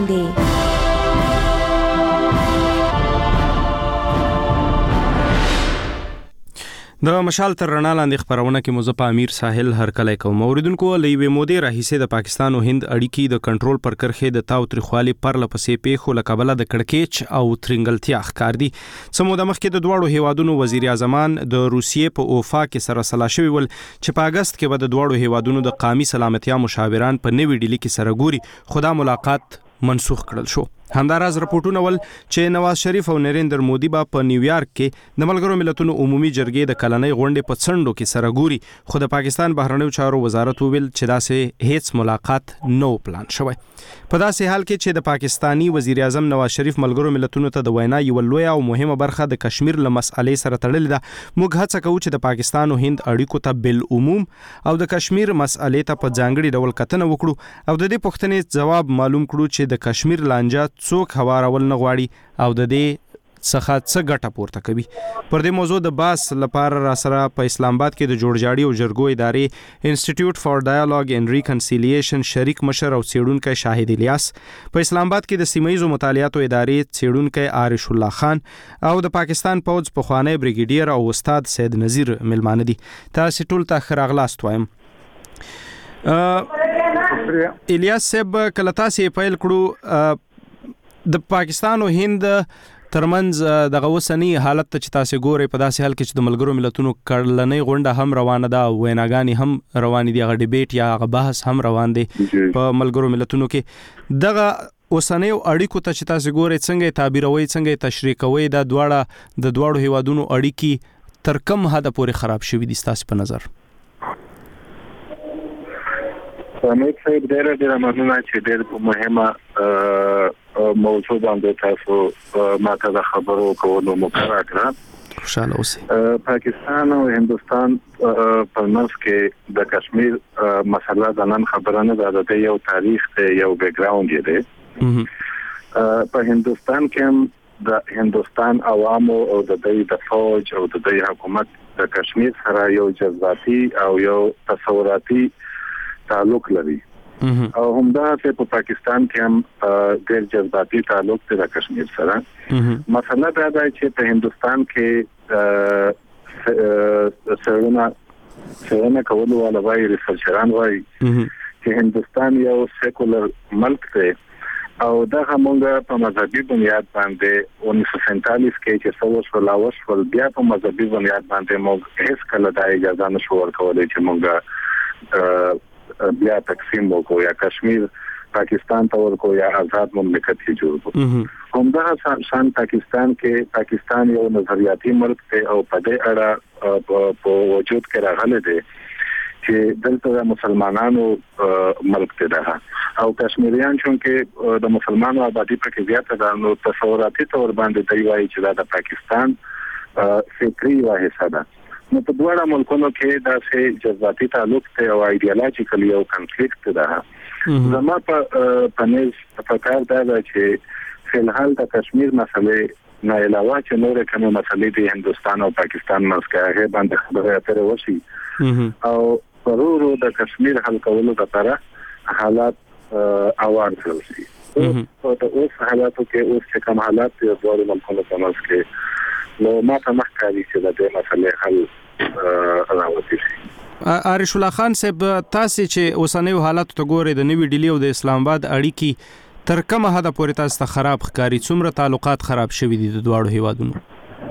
دی د مشال تر رڼا لاندې خبرونه کې مزه امیر ساحل هرکلی کوم اوریدونکو لوي مودې راهیسه د پاکستان او هند اړیکې د کنټرول پر کرخې د تاوتریخوالي پر لپسې پیښو لکبله د کڑکېچ او ترنګلتیا ښکار دي سمو د مخکې د دوړو هیوادونو وزیر اعظمان د روسیې په اوفا کې سره سلا شوی ول چې په اگست کې به د دوړو هیوادونو د قومي سلامتیا مشاوران په نوې ډیلي کې سره ګوري خدا ملاقات منسوخ کړل شو همداراز رپورټونه ول چې نواز شریف او نریندر مودي په نیویارک کې د ملګرو ملتونو عمومي جرګې د کلنۍ غونډې په څنډو کې سره ګوري خو د پاکستان بهرنیو چارو وزارت ویل چې داسې هیڅ ملاقات نو پلان شوی په داسې حال کې چې د پاکستانی وزیر اعظم نواز شریف ملګرو ملتونو ته د وینا یو لوی او مهمه برخه د کشمیر له مسئلې سره تړلې ده موږ هڅه کوو چې د پاکستان او هند اړیکو ته بل عموم او د کشمیر مسئلې ته په ځانګړي ډول کتنه وکړو او د دې پوښتنې جواب معلوم کړو چې د کشمیر لانجه څوک هوارول نه غواړي او د دې څخه څه ګټه پورته کوي پر دې موضوع د باس لپاره را سره په اسلام آباد کې د جوړجاړي او جرګو ادارې انسټیټیوټ فار ډایالوګ اینڈ ریکنسیلیشن شریک مشر او څېړونکی شاهد الیاس په اسلام آباد کې د سیمه‌یزو مطالعاتو ادارې څېړونکی عارش الله خان او د پاکستان پوځ پخوانی بریګیډیر او استاد سید نذیر ملمانه دي تاسو ټول ته ښه راغلاست وایم الیاس صاحب کله تاسو پیل کړو د پاکستان او هند ترمنځ دغه وسنی حالت ته چې تاسو ګورئ په داسې حال کې چې د ملګرو ملتونو کړلنۍ غونډه هم روانه ده او ویناګانې هم روانې دي هغه ډیبیټ یا هغه بحث هم روان دی په ملګرو ملتونو کې دغه اوسنۍ اړیکو ته چې تاسو ګورئ څنګه تعبیروي څنګه تشریح کوي د دواړو هیوادونو اړیکې تر کوم حد پورې خراب شوي دي تاسو په نظر امید صاحب ډېر مننه چې ډېر مهمه موضوع باندې تاسو ماته د خبرو کولو موقع راکړه خوشاله اوسئ پاکستان او هندستان په منځ کې د کشمیر مسله د نن خبره نه ده د یو تاریخ ته یو بیک ګراوند دی په هندستان کې د هندستان عوامو او د دوی فوج او د دوی حکومت د کشمیر سره یو جذباتي او یو تصوراتي تعلق لري او همدا په پاکستان کې هم ډېر جذباتي تعلق دی د کشمیر سره مثلا دا دی چې په هندستان کې څېړنه کول والا وایي ریسرچران وایي چې هندستان یو سیکولر ملک دی او دا همغه په مذهبي بنیاد باندې 1947 کې چې څو ولاوش ول بیا په مذهبي بنیاد باندې موږ هیڅ کله د اجازه نشو ورکولای چې موږ بیا تقسیم وکړو یا کشمیر پاکستان ته ورکو یا آزاد مملکت کې جوړ کړو همدا شان پاکستان کې یو نظریاتي ملک دی او په دې اړه په وجود کې راغلی دی چې دلته د مسلمانانو ملک دی او کشمیریان چې د مسلمانانو آبادی پکې زیاته ده نو تصوراتي تور باندې دی وایي چې دا د پاکستان فکری واحصه ده نو په دواړو ملکونو کې دا سه جذباتي تعلق ته او ایډیالوژیکل یو کنفلیکټ ده زما په نس په کار دا چې فلحال د کشمیر مسلې نه علاوه چې نور کومه مسلې د هندستان او پاکستان منځ کې هغه باندې خبره اترې وشي او ضروري د کشمیر حل کولو لپاره حالات اوار شي او د اوس حالاتو کې اوس کوم حالات د ډول ملکونو په منځ کې نو ما ته مخکاري چې د دې مسلې حل راوځي عارش الله خان صاحب تاسو چې اوسنۍ حالات ته ګورئ د نوې ډیلی او د اسلام آباد اړیکې تر کومه حد پورې تاسو ته خراب ښکاري څومره تعلقات خراب شوي دي د دواړو هیوادونو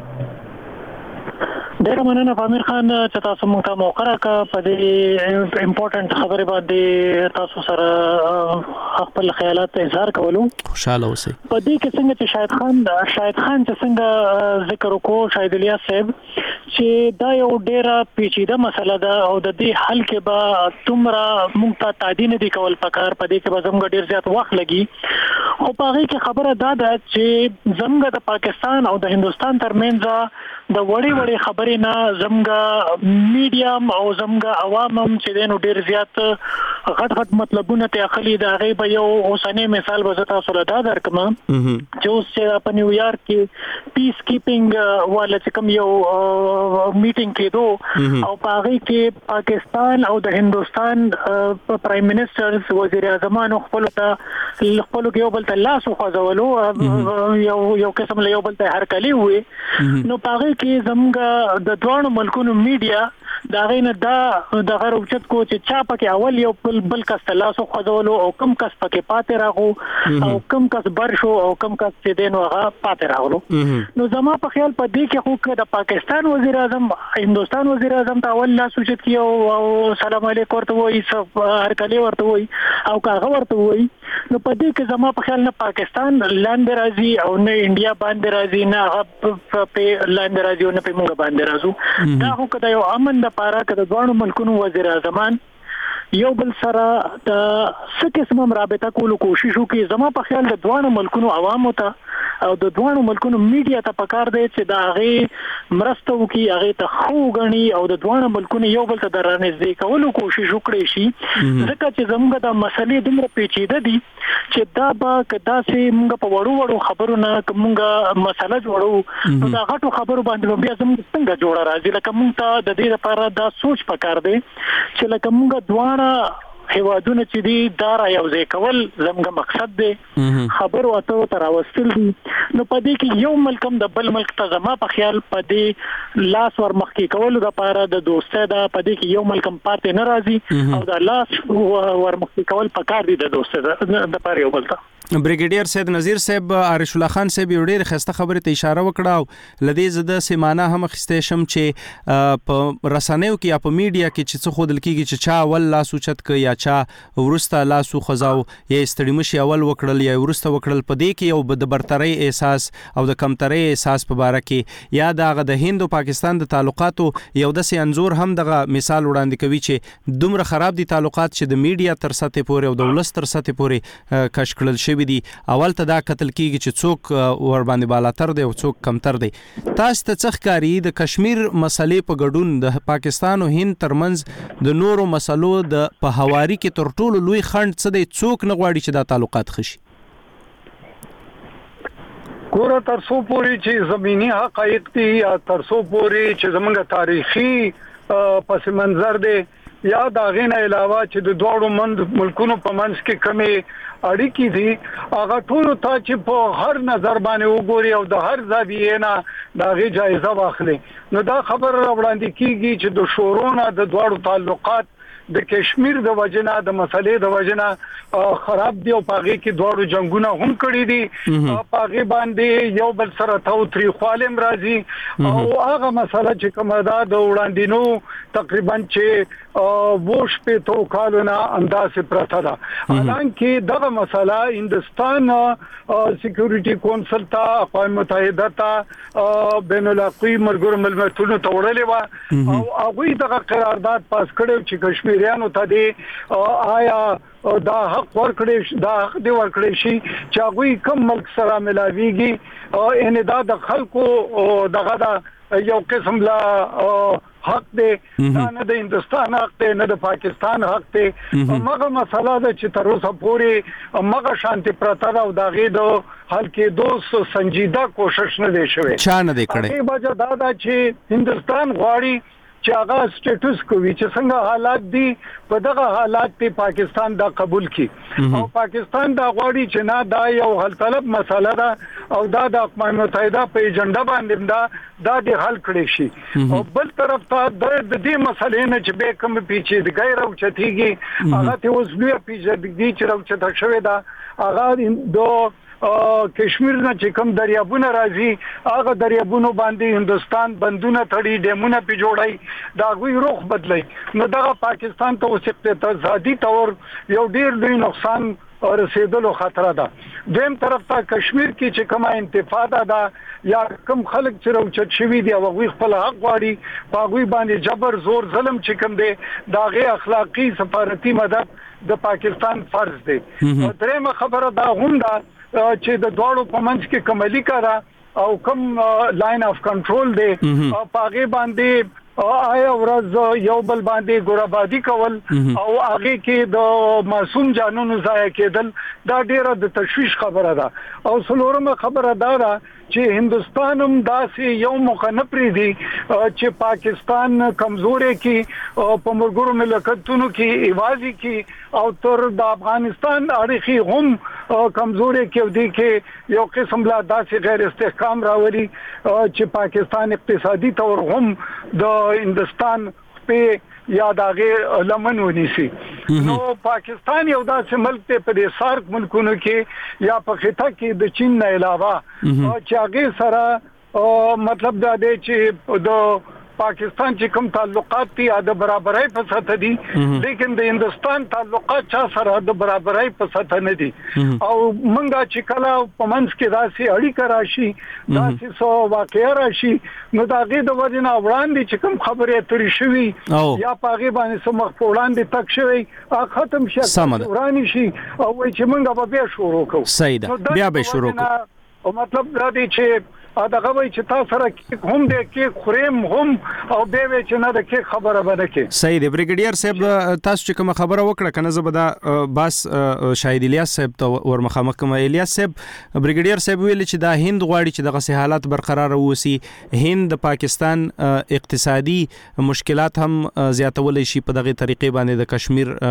ډېر مننه امیر خان چې تاسو موږ ته موقع راکړه په دې امپورټنت خبرې باندې تاسو سره خپل خیالات اظهار کولو خوشاله اوسئ په دې کې څنګه چې شاهد خان چې څنګه ذکر وکړو شاهد الیاس صاحب چې دا یو ډېره پیچیده مسله ده او د دې حل کې به تومره موږ ته تعدین دي کول پکار په دې کې به زموږ ډېر زیات وخت لګي خو په هغه کې خبره دا ده چې زموږ د پاکستان او د هندستان ترمنځ د وړي خبرې نه زمګه میډیم او زمګه عوام هم چې دینو ډیر زیات غټ مطلبونه ته اخلي دا غي به یو اوسنۍ مثال به تاسو له دا درکم چې اوس په نیویارک کې پیس کیپینګ والا چې کوم یو میټینګ کېدو او په هغه کې پاکستان او د هندستان پرایم منسٹر وزیر اعظم خپل کې یو بل ته لاس خوځولو یو قسم له یو بل ته هرکلی وي نو په هغه کې زموږ د دوه ملکونو میډیا دا غینه دا د غیر اوچت کو چې چا پکې اول یو بل کس ته لاس خوځولو او کم کس پکې پاتې راغو او کم کس بر شو او کم کس چې دینو هغه پاتې راغلو نو زما په خیال په دې کې خو د پاکستان وزیر اعظم هندستان وزیر اعظم ته اول لاس اوچت کیو او سلام علیکم ورته وایي هرکلی ورته وایي او کاغه ورته وایي نو په دې کې زما په خیال نه پاکستان لاندې راځي او نه انډیا باندې راځي نه هغه په لاندې راځي او نه په موږ باندې راځو دا خو کدا یو امن د پاره کده دوه ملکونو وزیر اعظمان یو بل سره د سکه رابطه کولو کوشش وکړي زما په خیال د دوه ملکونو عوامو ته او د دوه ملکونو میډیا ته پکار دی چې دا هغه مرسته وکړي هغه ته خو غني او د دوه ملکونو یو بل ته درنځ کولو کوشش وکړي شي ځکه چې زموږ د مسلې دومره پیچیده دي چې دا به کدا سي موږ په وړو خبرو نه کومه مسله جوړو نو دا غټو خبرو باندې بیا زموږ څنګه جوړه راځي لکه موږ ته د دې لپاره دا سوچ پکار دی چې لکه موږ دوه هیوادونه چې دي دا را یوځای کول زموږ مقصد دی خبرو اترو تر اوستل دي نو په دې کې یو ملکم د بل ملک ته زما په خیال په دې لاس ورمخکې کول د لپاره د دوستۍ دا په دې کې یو ملکم پاتې نه راځي او د لاس ورمخکې کول پکار دي د دوستۍ د لپاره یو بل ته بریګیډیر سید نذیر صاحب عارش الله خان صاحب یو ډېر خسته خبره ته اشاره وکړه او لدی زده سیمانه هم خسته شم چې په رسنیو کې یا په میډیا کې چې څه خودل کیږي چې چا ول لاس اوچت ک یا چا ورسته لاس خزاو یا استړی مشي اول وکړل یا ورسته وکړل په دې کې یو د برتري احساس او د کمتري احساس په باره کې یا د هند او پاکستان د تعلقاتو یو د سي انزور هم دغه مثال وړاندې کوي چې دومره خراب دي تعلقات چې د میډیا تر سطح پورې او د ولس تر سطح پورې کش کړل شي دي اول ته دا قتل کیږي چې څوک ور باندې بالاتر دی او څوک کمتر دی تاسو ته څخ کاری د کشمیر مسلې په ګډون د پاکستان او هند ترمنځ د نورو مسلو د په حواري کې تر ټولو لوی خنډ څه دی څوک نه غواړي چې دا تعلقات خشي ګوره تر څو پورې چې زمینی حقایق دي یا تر څو پورې چې زمونږ تاریخي پس منظر دی یا دا غینه علاوه چې د دوړو ملکونو په منځ کې کمی اړیکې دي هغه ټول ته چې په هر نظر باندې وګوري او د هر زاویې نه دا غي جایزه واخلي نو دا خبر راوړاندې کیږي چې د شورونه د دوړو تعلقات د کشمیر د وجنه د مسلې د وجنه خراب دی او پاغي کې دوړو جنگونه هم کړی دي پاغي باندې یو بل سره تاو تری خالم راځي او هغه مسله چې کومه ده د وړاندینو تقریبا چې ووش په تو کالونه انداز پرته ده حالانکه دغه مسله هندستان سکیورټي کونسل ته اقوام متحده ته بین الاقوامي مرګور ملتونو ته وړلې و او هغه دغه قرارداد پاس کړو چې کشمیر ریانو ته دی آیا دا حق ورکړي دا حق دی ورکړي شي چې هغه کوم ملک سره ملاويږي ان دا د خلکو دغه دا یو قسم لا حق دی دا نه د هندستان حق دی نه د پاکستان حق دی مګه مسله ده چې تر اوسه پورې مګه شانتي پرته او دا غي د حل کې دوه سنجیده کوشش نه دی شوی چا نه دی کړی په وجه دا چې هندستان غواړي چې هغه سټیټس کوي چې څنګه حالات دي په دغه حالات په پاکستان دا قبول کړي او پاکستان دا غواړي چې نه دا یو حل طلب مسله ده او دا د اقوام متحده په ایجنډا باندې دا د حل کړي شي او بل طرف ته د دې مسلې نه چې به کوم پیچیدګي راوچتيږي هغه ته اوس لوی پیچیدګي چې راوچته شوې ده هغه د کشمیر نه چې کوم دریابونه راځي هغه دریابونو باندې هندستان بندونه تړي ډیمونه پی جوړای دا غوي رخ بدلای نو دغه پاکستان ته اوس اقتصادي تور یو ډیر لوی نقصان رسیدلو خطر ده دیم طرف ته کشمیر کې چې کومه انتفاضه ده یا کوم خلک چې راوچت شوی دی او غوي خپل حق غواړي پاغوي باندې جبر زور ظلم چې کوم دی دا غي اخلاقی سفارتي مدد د پاکستان فرض دی درېمه خبره دا هم ده چې د دوړو په منځ کې کمالي کړه او کوم لاین اف کنټرول دی پاغه باندې آیا ورځ یو بل باندې ګورابادي کول او هغه کې د معصوم جانونو ضایع کېدل دا ډیره د تشویش خبره ده او څلورمه خبره ده چې هندستان هم داسې یو موقع نه پریدي چې پاکستان کمزوري کې په مرګورو ملکتونو کې ایوازي کې او تر د افغانستان اړیخي هم کمزوري کې ودی کې یو قسم لا داسې غیر استحکام راوړي چې پاکستان اقتصادي تور هم د هندستان په یاداغه لمن ونیسي نو پاکستان یو داسې ملک ته په دې سارک ملکونو کې یا په خطه کې د چین نه علاوه چې هغه سره مطلب دا دی چې د پاکستان چې کوم تعلقات دي د برابرۍ په سطح دي لیکن د هندستان تعلقات چا سره د برابرۍ په سطح نه دي او منګه چې کله په منځ کې داسې اړیکه راشي داسې سو واقعیا راشي نو دا غي د وجنه وړاندې چې کوم خبره اترې شوی یا پاغي باندې سمخ په وړاندې تک شوی ختم شي ورانی شي او چې منګه به شروع کوو سیده بیا به شروع کوو او مطلب دا دی چې دغه وای چې تاسو سره هم د کې خورم هم او به وی چې نه د کې خبره بده کې صحیح دی بریګیډیر صاحب تاسو چې کوم خبره وکړه کنه زبدا بس شاهد الیاس صاحب ته ورمخامخ کوم الیاس صاحب بریګیډیر صاحب ویل چې دا هند غواړي چې دغه حالات برقرار ووسی هند د پاکستان اقتصادي مشکلات هم زیاتول شي په دغه طریقې باندې د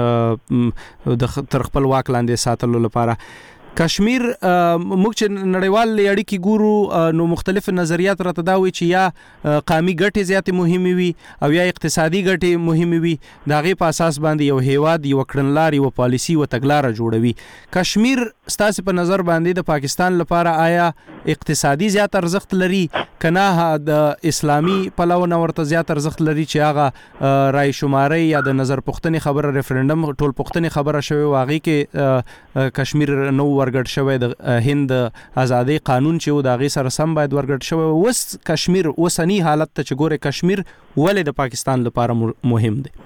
کشمیر د تر خپل واک لاندې ساتلو لپاره کشمیر موږ چې نړیوال اړیکې ګورو نو مختلف نظریات راته دا وي چې یا قومي ګټې زیات مهمه وي او یا اقتصادي ګټې مهمه وي دا غي په اساس باندې یو هیواد یو کړنلار یو پالیسی او تګلار جوړوي کشمیر ستاسو په نظر باندې د پاکستان لپاره آیا اقتصادي زیات ارزښت لري کنه د اسلامي پلوه نورته زیات ارزښت لري چې هغه رای شماري یا د نظر پوښتنې خبره ریفرندم ټول پوښتنې خبره شوی واغې کې کشمیر نو ورګډ شوی د هند ازادي قانون چې و د غي سره سم باید ورګډ شوی وس کشمیر وسنی حالت ته چې ګوره کشمیر ولې د پاکستان لپاره مهم دی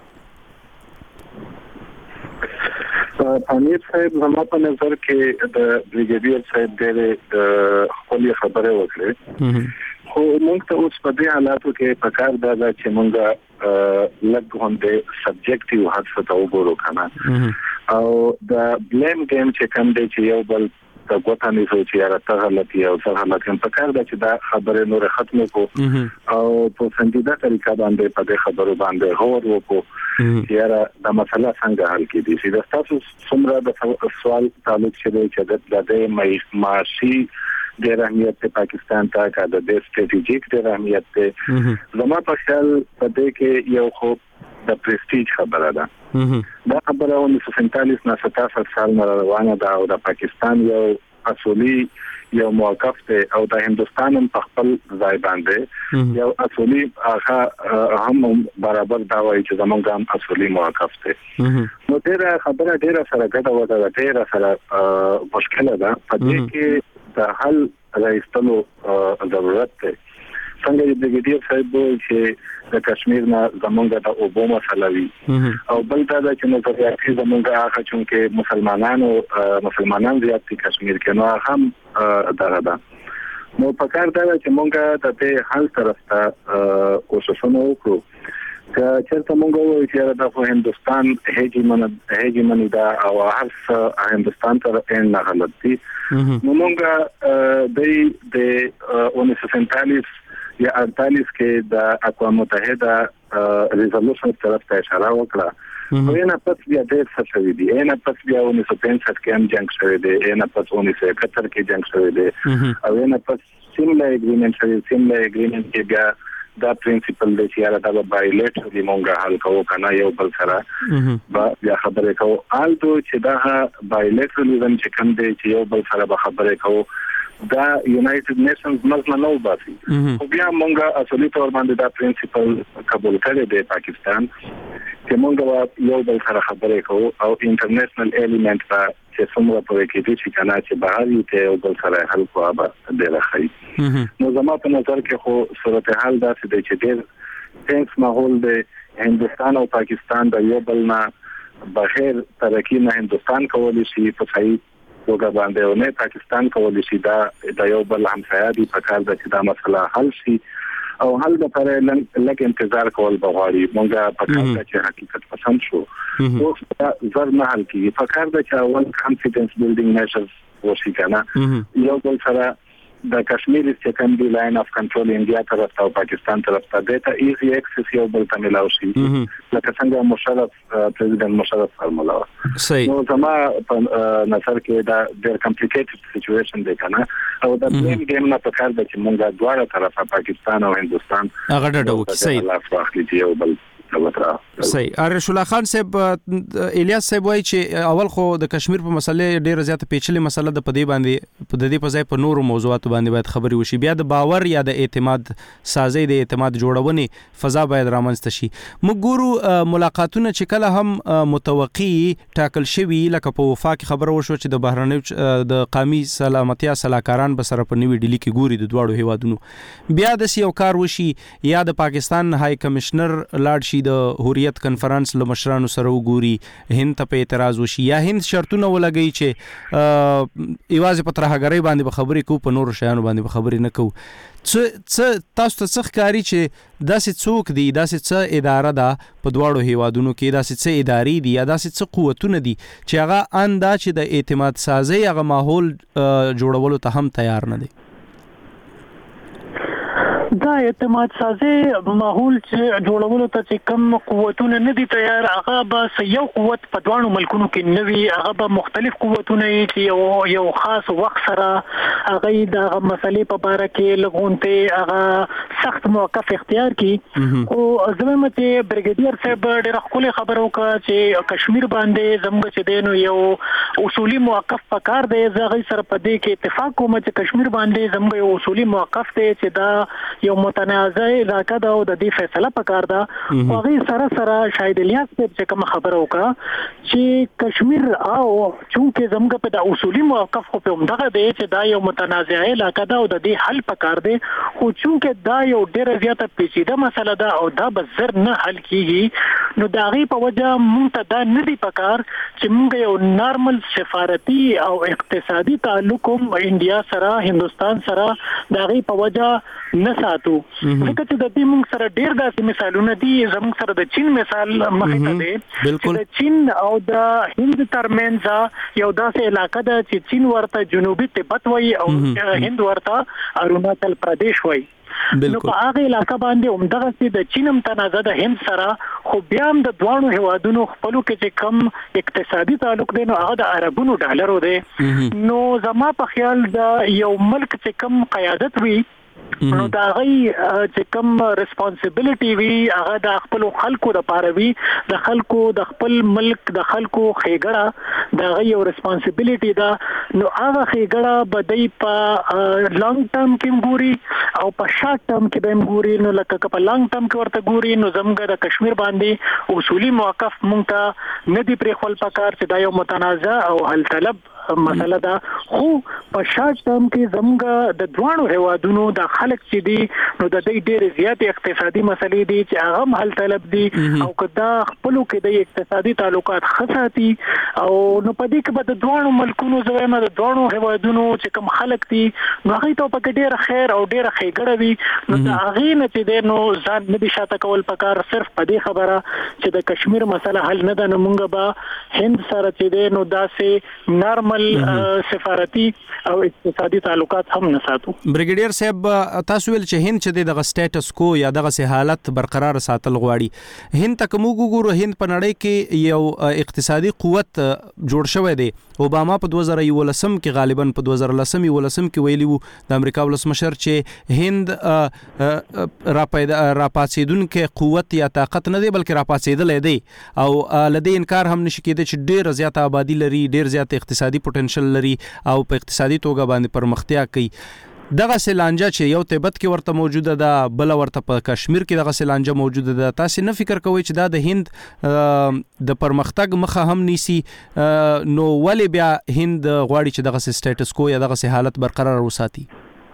امیر صاحب زما په نظر کې د بریګیډیر صاحب د خپل خبره وکړه خو موږ ته اوس په دې حالاتو کې پکار دا چې موږ لږ غونډه سبجیکټیو حادثه ته وګورو کنه او د بلیم گیم چې کوم دی چې یو بل د غوښتنې سوچي یا ته غلطي او څه غلطي په کار دا چې دا خبره نور ختمه کو او په سنجیده طریقه باندې په دې خبرو باندې هور وکړو چې دا مسله څنګه حل کیږي چې د تاسو څومره د سوال تعلق شوی چې د معاشي د اهمیت په پاکستان ته کا د استراتیژیک د اهمیت ته زما په خیال په دې کې یو خو د پرستیج خبره ده دا خبره ونه 47 نه 70 سال روانه ده او د پاکستان یو اصولي یو موقف ته او د هندستان په خپل ځای باندې یو اصولي هغه هم برابر دا وایي چې زمونږ هم اصولي موقف ته نو ډیره خبره ډیره سره ګډه وده ډیره سره مشکله ده په دې کې د حل راځلو ضرورت ده څنګه چې بریګیډیر صاحب چې د کشمیر نه زمونږ د اوبو مسله وی او بل دا چې نظریاتي زمونږ هغه چې مسلمانان زیات دي کشمیر کې نو هم دغه ده نو په کار دا چې مونږ د دې حل طرف ته کوششونه وکړو چې چېرته مونږ وایو چې د هندستان هېجمني دا او هر څه هندستان ته نه غلط دي نو مونږ د 1947 یا 48 کې د اقوام متحده ریزولوشن طرف ته اشاره وکړه او نه پس بیا د څه شوی دی نه پس بیا 1965 کې هم جنگ شوی دی نه پس 1971 کې جنگ شوی دی او نه پس سیملا اګریمنت شوی سیملا اګریمنت کې بیا دا پرنسپل دی چې دا بایلیټرلی مونږه حل کوو کنه یو بل سره بیا خبرې کوو آلدو چې دا بایلیټرلیزم چې کوم دی چې یو بل سره به خبرې کوو دا یونایټډ نیشنز مزنه نو باسي خو بیا مونږه اصلي تور باندې دا پرنسپل قبول کړی دی پاکستان چې مونږ یو بل سره خبرې کوو او انټرنیشنل الیمنت چې څومره پوهه کې دي چې کنه چې بهر یې یو بل سره حل کوه به ډېر ښه نو زما په نظر کې خو صورتحال داسې دی چې ډېر ټینس ماحول دی هندستان او پاکستان د یو بل نه بغیر ترقی نه هندستان کولی شي په صحیح توګه باندې او نه پاکستان کولی شي دا د یو بل همسایه په کار د چې دا مسله حل شي او حل لپاره لږ انتظار کول بغواړي مونږه په کار د چې حقیقت پسند شو او زر نه حل کیږي په کار د چې اول کانفیډنس بیلډینګ میجرز وشي کنه یو بل سره د کشمیر سیکنډري لاین اف کنټرول انډیا طرف ته او پاکستان طرف ته د ایزي اکسس یو بل ته ملاوي شي لکه څنګه مشرف پریزیدنت مشرف فرمولا نو زما په نظر کې دا ډېر کمپلیکیټډ سچويشن دی کنه او د بلیم ګیم نه په کار د چې مونږه دواړه طرفه پاکستان او هندستان هغه ډډه وکړي صحیح الله واخلي یو بل صحیح ارش الله خان صاحب الیاس صاحب وایي چې اول خو د کشمیر په مسلې ډیره زیاته پیچلې مسله د پدې باندې په دې په ځای په نورو موضوعاتو باندې باید خبري وشي بیا د باور یا د اعتماد سازي د اعتماد جوړونې فضا باید رامنځته شي موږ ګورو ملاقاتونه چې کله هم متوقعي ټاکل شوی لکه په وفاق خبره وشو چې د بهرنۍ د قومي سلامتیا صلاحکاران به سره په نیوي ډیلی کې ګوري د دواړو هیوادونو بیا د یو کار وشي یا د پاکستان های کمشنر لاړ شي د حریت کنفرانس له مشرانو سره وګوري هند ته په اعتراض وشي یا هند شرطونه ولګي چې ایواز په ترهګری باندې به خبرې کو په نور شیانو باندې به خبرې نه کو څه تاسو ته څه ښکاري چې داسې څوک دی داسې څه اداره ده په دواړو هیوادونو کې داسې څه ادارې دي یا داسې څه قوتونه دي چې هغه اندا چې د اعتماد سازي هغه ماحول جوړولو ته هم تیار نه دي دا اعتماد سازي ماحول چې جوړولو ته چې کم قوتونه نه دي تیار هغه به یو قوت په دوه ملکونو کې نوي هغه به مختلف قوتونه چې یو خاص وخت سره هغه د مسلې په اړه کې لګونته هغه سخت موقف اختیار کی او زموږ چې بریګیډیر صاحب ډېر خپل خبرو کا چې کشمیر باندې زموږ چې دینو یو اصولي موقف پکار دی زغی سره په دې کې اتفاق کوم چې کشمیر باندې زموږ یو اصولي موقف دی چې دا یو متنازع علاقه ده او د دې فیصله پکار ده او هغه سره شاید الیاس چې کوم خبره وکړه چې کشمیر او چونکه زموږ په د اصولي موقف خو په همدغه دی چې دا یو متنازع علاقه ده او د دې حل پکار دی خو چونکه دا یو ډېر زیاته پیچیده مسله ده او دا به زر نه حل کیږي نو دا غي په وجه مونږ ته دا نه دی پکار چې مونږ یو نارمل سفارتي او اقتصادي تعلق انډیا سره هندستان سره دا غي په وجه نه ساتو ځکه چې د دې موږ سره ډېر داسې مثالونه دي زموږ سره د چین مثال مخې ته دی چې د چین او د هند ترمنځ یو داسې علاقه ده چې چین ورته جنوبي تبت وایي او هند ورته اروناچل پردیش وایي نو په هغه علاقه باندې عمدغه چې د چین هم تنازع د هند سره خو بیا هم د دوانو هیوادونو خپلو کې چې کم اقتصادي تعلق دی نو هغه د عربونو ډالرو دی نو زما په خیال د یو ملک چې کم قیادت وي نو دا غي چې کوم ریسپانسیبিলিټي وی هغه د خپل خلکو د پاروي د خلکو د خپل ملک د خلکو خېګړه دا غي یو ریسپانسیبিলিټي دا نو هغه خېګړه بدای په لانګ ټرم کې ګوري او په شارټ ټرم کې به ګوري نو لکه په لانګ ټرم کې ورته ګوري نو زموږ د کشمیر باندې اصولي موقف مونږ ته ندي پرې خپل پکار چې دا یو متنازع او حل طلب مسله ده خو په شارټ ټرم کې زموږ د دوانو هیوادونو د خلک چې دي نو د دې ډېر زیات اقتصادي مسلې دي چې هغه حل طلب دي او کدا خپلو کې د اقتصادي تعلقات خاصاتي او نو په دې کې به د دوانو ملکونو زویمه د دوانو هیوادونو چې کوم خلک دي نو هغه ته په ډېر خیر او ډېر خېګړه وي نو د هغه نه چې د نو ځان نه دي شاته کول پکار صرف په دې خبره چې د کشمیر مسله حل نه ده نو مونږ به هند سره چې د نو داسې نارمل سفارتي او اقتصادي تعلقات هم نه ساتو بریګیډیر صاحب تاسو ویل چې هند چې دغه سټیټس کو یا دغه سه حالت برقرار ساتل غواړي هند تک موږ ګورو هند په نړۍ کې یو اقتصادي قوت جوړ شوی دی اوباما په 2011 کې غالبا په 2010 کې ویلی وو د امریکا ولسمشر چې هند راپاتېدونکو قوت یا طاقت نه دی بلکې راپاتېدل دی او لدې انکار هم نشي کېدای چې ډېر زیات آبادی لري ډېر زیات اقتصادي پوتنشل لري او په اقتصادي توګه باندې پرمختیا کوي دغه سلانجه چې یو تبت کې ورته موجوده ده بل ورته په کشمیر کې دغه سلانجه موجوده ده تاسو نه فکر کوئ چې دا د هند د پرمختګ مخه هم نیسی نو ولې بیا هند غواړي چې دغه سټیټس کو یا دغه حالت برقرار وساتي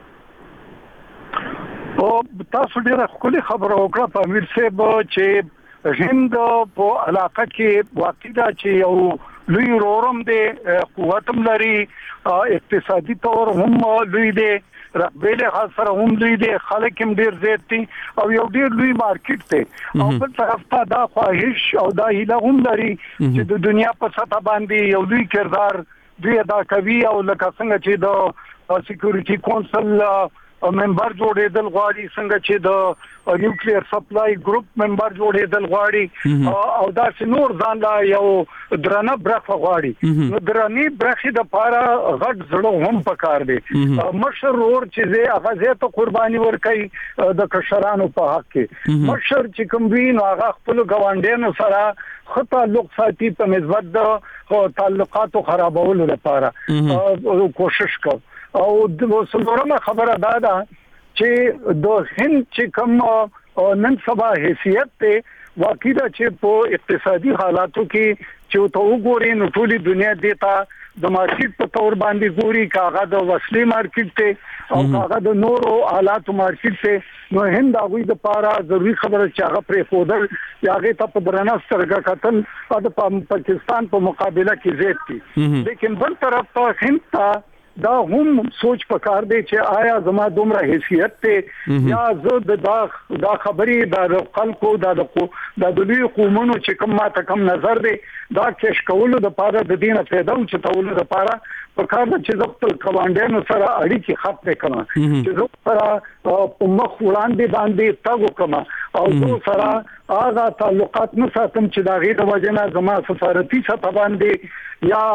او تاسو ډیره خولي خبره وکړه په امیر صاحب چې هند په علاقه کې واقع ده چې یو لوی رورم دی قوتم لري اقتصادي تور هم لوی دی رقبېله خاصره هم لوی دی خلک هم ډیر زیات دي او یو ډیر لوی مارکیټ دی او بل طرف ته دا خواهش او دا هیله هم لري چې د دنیا په سطح باندې یو لوی کردار دوی ادا کوي او لکه څنګه چې د سکیورټي کونسل ممبر جوړېدل غواړي څنګه چې د نیوکلیر سپلای ګروپ ممبر جوړېدل غواړي او دا نور ځان لا یو درنه برخه غواړي نو درنه برخه د پاره غټ زړه هم پکار دی مشر ور چې زه هغه ته قرباني ورکړي د کشرانو په حق کې مشر چې کوم وین هغه خپل ګوانډینو سره خطا لوک ساتي په نسبت د تعلقاتو خرابولو لپاره کوشش کوي او د څلورمه خبره ده چې د هند چې کوم نن سبا حیثیت ته واقعي ده چې په اقتصادي حالاتو کې چې تو وګورئ نو ټولي دنیا دیتا د مارکیټ په تور باندې ګوري کاغه د وسلې مارکیټ ته او کاغه د نورو آلات مارکیټ ته نو هند هغه د پاره ضروری خبره چې هغه پرې فودل یاغه ته په درنه سترګه کتل د پاکستان په مقابله کې زیات دي لیکن بل طرف ته هند ته دا هم سوچ پکار دی چې آیا زما دومره حیثیت ته یا زه دا خبري د خلکو د لوی قومونو چې کوم ما ته کم نظر دی دا کېش کولو د پاره د دینه پیدا او چې تولو د پاره پکار د چې خپل کمانډانو سره اړیکې خط وکړم چې زه سره په مخ وړاندې باندې تاګو کما او زه سره هغه تعلقات نه ساتم چې دا غیر وجنه زما سفارتي سطح باندې یا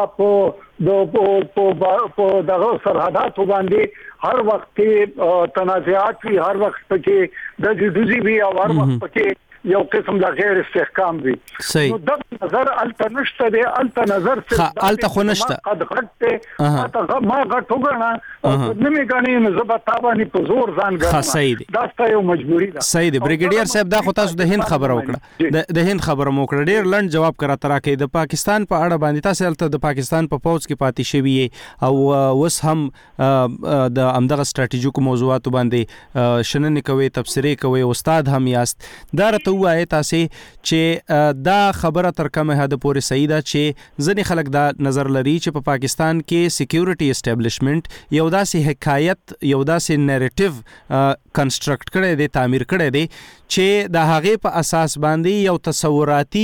په دغه سرحداتو باندې هر وخت تنازعات وي هر وخت کې د جدوزي وي او هر وخت کې یو قسم د غیر استحکام وي نو د نظر التنشته دی التنظر څه الته خو نشته قد غټه ما غټو غنا نه می غني نو زبتا باندې په زور ځان غواړم دا ستاسو یو مجبوری ده صحیح دی بریګیډیر صاحب دا خو تاسو د هند خبره وکړه د هند خبره مو کړه ډیر لنډ جواب کرا ترا کې د پاکستان په اړه باندې تاسو الته د پاکستان په پوز کې پاتې شوی او وس هم د امدغه ستراتیژیکو موضوعاتو باندې شننې کوي تبصره کوي استاد هم یاست دا رته وایي تاسو چې دا خبره تر کومه حد پورې صحیح ده چې ځنې خلک دا نظر لري چې په پاکستان کې سکیورټي اسټابلیشمنت یو داسې حکایت یو داسې نریټیو کنسټرکټ کړی دی تعمیر کړی دی چې د هغې په اساس باندې یو تصوراتي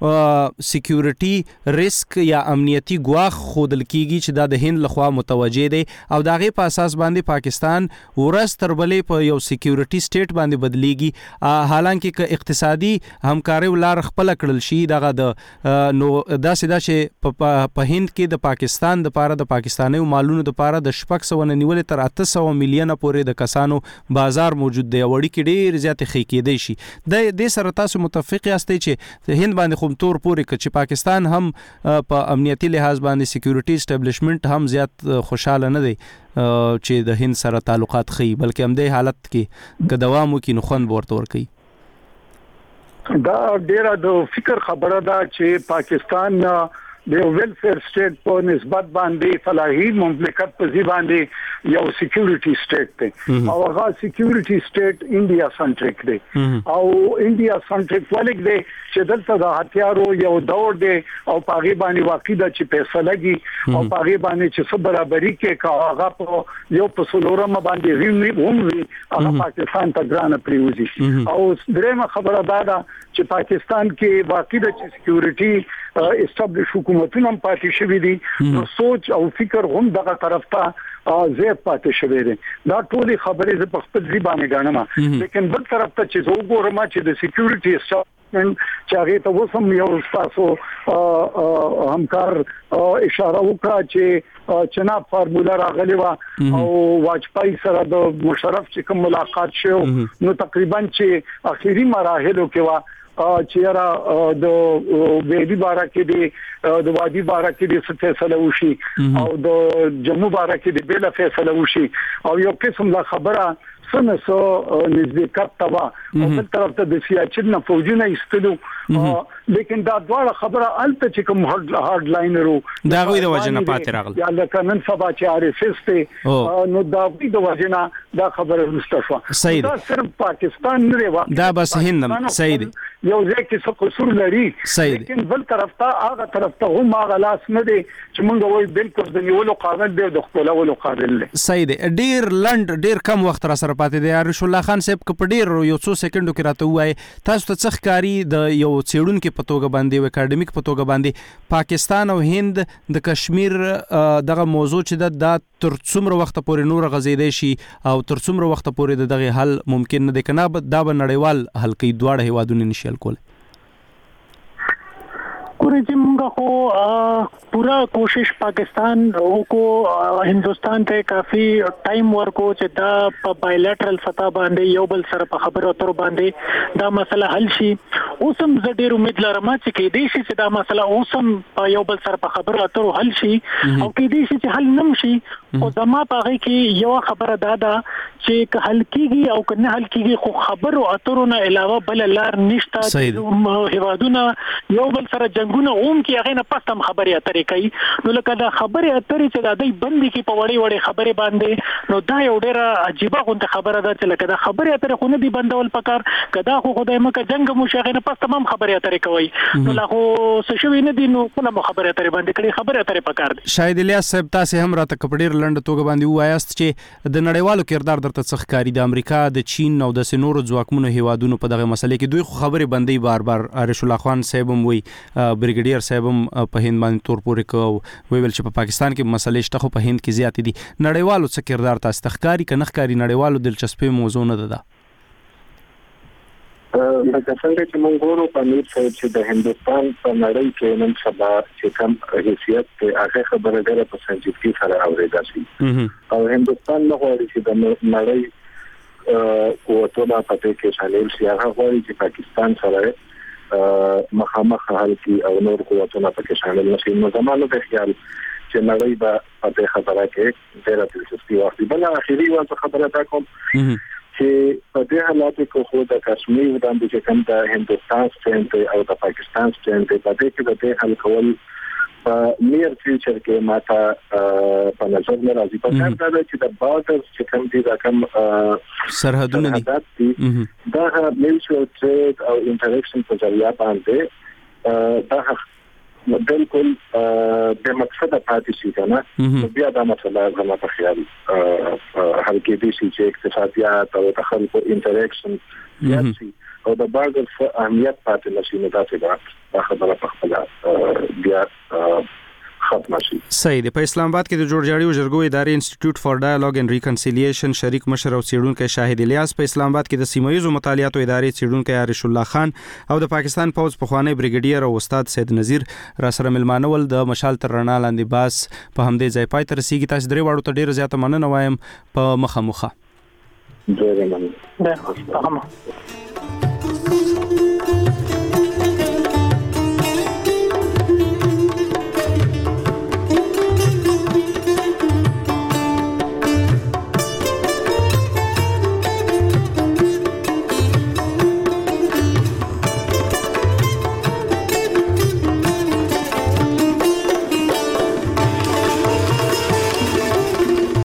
سکیورټي ریسک یا امنیتي ګواښ ښودل کیږي چې دا د هند لخوا متوجه دی او د هغې په اساس باندې پاکستان ورځ تر بلې په یو سکیورټي سټیټ باندې بدلیږي حالانکه که اقتصادي همکاري ولار خپل کړل شي دغه د نو داسې دا چې په هند کې د پاکستان د پاره د پاکستاني مالونو د پاره د 600 نیولې تر 800 میلیونه پورې د کسانو بازار موجود دی وړي کې ډیر زیات خې کېدی شي د دې سره تاسو متفق یاستئ چې هند باندې خو تور پورې ک چې پاکستان هم په امنیتي لحاظ باندې سکیورټي اسټابلیشمنت هم زیات خوشاله نه دی چې د هند سره تعلقات خي بلکې هم د حالت کې که دوام وکړي نو خوند ورته ورکړي دا ډیره د فکر خبره ده چې پاکستان د ویلفیر سټیټ په نسبت باندې فلاحي مملکت په ځای باندې یو سکیورټي سټیټ دی او هغه سکیورټي سټیټ انډیا سنټریک دی او انډیا سنټریک ولګ دی چې دلته د هتیارو یو دور دی او پاغي باندې واقع ده چې پیسې لګي او پاغي باندې چې څه برابرۍ کې هغه په یو په سلورم باندې وی هغه پاکستان ته ګرانه پریوزي او درېمه خبره ده چې پاکستان کې واقع ده چې سکیورټي استابلیش حکومتونه هم پاتې شوی دي نو سوچ او فکر هم دغه طرف ته زیات پاتې شوی دي دا ټولې خبرې زه په خپل ځای باندې غواړم لیکن بل طرف ته چې زه وګورم چې د سکیورټي اسټابلیشمنت چې هغه ته وسم یو تاسو همکار اشاره وکړه چې چناب فارمولا راغلی و او واجپای سره د مشرف چې کوم ملاقات شو نو تقریبا چې اخیری مراحلو کې و چې را د ویدی بارا کې دی د وادي بارا کې د فیصله وشي او د جمهور بارا کې د بل فیصله وشي او یو قسم لا خبره سنسو نزدېکت توا او بل طرف ته د سیاچن نه فوجونه ایستلو لیکن دا دواړه خبره الته چې کوم هارد لاینرو دا غوي د وجنه پاتې راغله یا لکه نن سبا چې RSS ته نو دا غوي د وجنه دا خبره مستشفى دا صرف پاکستان نه و دا بس هند صحیح یو ځکه څه قصور لري لیکن بل طرف ته هغه طرف ته هم هغه لاس نه دی چې موږ وایو بالکل د نیولو قانون دی د خپلولو قانون دی صحیح دی ډیر لند ډیر کم وخت را سره پاتې دی عارش الله خان صاحب په ډیر یو څو سکندو کې راته وای تاسو ته څخ کاری د یو څېړونکو په توګه باندې او اکیډمیک په توګه باندې پاکستان او هند د کشمیر دغه موضوع چې د تر څومره وخت پورې نور غزیدې شي او تر څومره وخت پورې دغه حل ممکن نه دی کنه دا به نړیوال حل کوي دواړه هیوادونه نشي کول چې موږ خو پورا کوشش پاکستان کو هندستان ته کافی ټایم ورکو چې دا په بایلیټرل سطح باندې یو بل سره په خبرو اترو باندې دا مسله حل شي اوسم زه ډیر امید لرم چې کې دې شي چې دا مسله اوسم په یو بل سره په خبرو اترو حل شي او کې دې شي چې حل نم شي او زما په هغه کې یو خبره دا چې حل کیږي او کنه حل کیږي خو خبرو اترو نه علاوه بل لار نشته هیوادونه یو بل سره جنگونه کې هغه نه پستم خبرې اترې کوي نو لکه دا خبرې اترې چې د دې بندي کې په وړي وړي خبرې باندې نو دا یو ډیره عجیبه غونډه خبره ده چې لکه دا خبرې اترې خو نه دی بندول پکار کدا خو خدای مکه جنگ مو شغه نه پستم خبرې اترې کوي نو لا خو څه شوی نه دی نو کومه خبرې اترې باندې کړي خبرې اترې پکار دي شاید الیاس صاحب تاسو هم راته کپډیر لند توګه باندې وایاست چې د نړیوالو کردار درته څخکاری د امریکا د چین او د سنورو ځواکمنو هیوادونو په دغه مسلې کې دوی خو خبرې بندي بار بار عارش الله خان صاحب هم وی بریګیډیر صاحب په هند باندې تور پورې کو ویل چې په پاکستان کې مسلې شته خو په هند کې زیات دي نړیوالو څخه کردار تاسو تخکاری کنه خکاری نړیوالو دلچسپي موضوع نه ده لکه څنګه چې موږ ګورو په نور چې د هندستان په نړۍ کې نن سبا چې کوم حیثیت ته هغه خبره ده په سنجیدګي سره اورېدل شي او هندستان نه غواړي چې د نړۍ قوتونه په دې کې شامل شي هغه غواړي چې پاکستان سره مخامخ حل کی او نور قوتونه په کې شامل نشي نو زمانه د خیال چې نړۍ به په دې خبره کې ډېره دلچسپي واخلي بل اخیری وځه خبره تا کوم چې په دې حالت کې خو د کشمیر باندې چې کوم د هندستان سټینډ او د پاکستان سټینډ په دې کې د حل کول په نیر فیوچر کې ماته په نظر نه راځي په کار دا چې د بارډرز چې کوم دي دا کوم سرحدونه دي دا میوچوال ټریډ او انټریکشن په ذریعہ باندې دا بالکل د مقصد پاتې شي کنه بیا دا مسله زما په خیال هر کې دي چې اقتصادیات او د خلکو انټریکشن یاسي او د بارډر اهمیت پاتې نشي نو دا څه خبره په خپل بیا ختم شي صحیح دی په اسلام آباد کې د جوړجاړي او جرګو ادارې انسټیټیوټ فار ډایالوګ اینڈ ریکنسیلیشن شریک مشر او څېړونکی شاهد الیاس په اسلام آباد کې د سیمایي مطالعاتو ادارې څېړونکی عارش الله خان او د پاکستان پوز پخوانی بریګیډیر او استاد سید نذیر را سره ملمانه ول د مشال تر رڼا لاندې باس په همدې ځای پای تر رسیدي تاسو درې واړو ته ډیر زیاته مننه وایم په مخه ډیر مننه